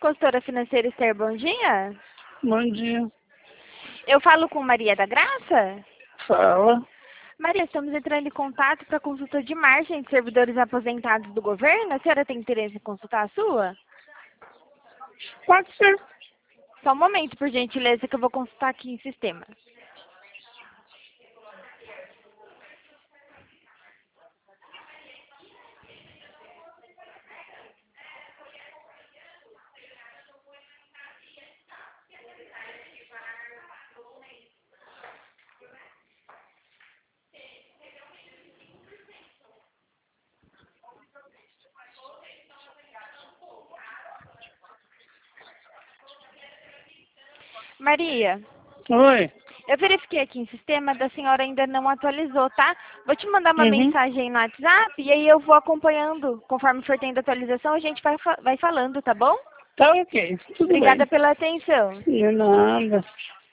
Consultora Financeira Esther, bom dia. Bom dia. Eu falo com Maria da Graça? Fala. Maria, estamos entrando em contato para consulta de margem de servidores aposentados do governo. A senhora tem interesse em consultar a sua? Pode ser. Só um momento, por gentileza, que eu vou consultar aqui em sistema. Maria, Oi. eu verifiquei aqui em sistema, da senhora ainda não atualizou, tá? Vou te mandar uma mensagem no WhatsApp e aí eu vou acompanhando. Conforme for tendo atualização, a gente vai falando, tá bom? Tá ok. Tudo Obrigada bem. pela atenção. De nada.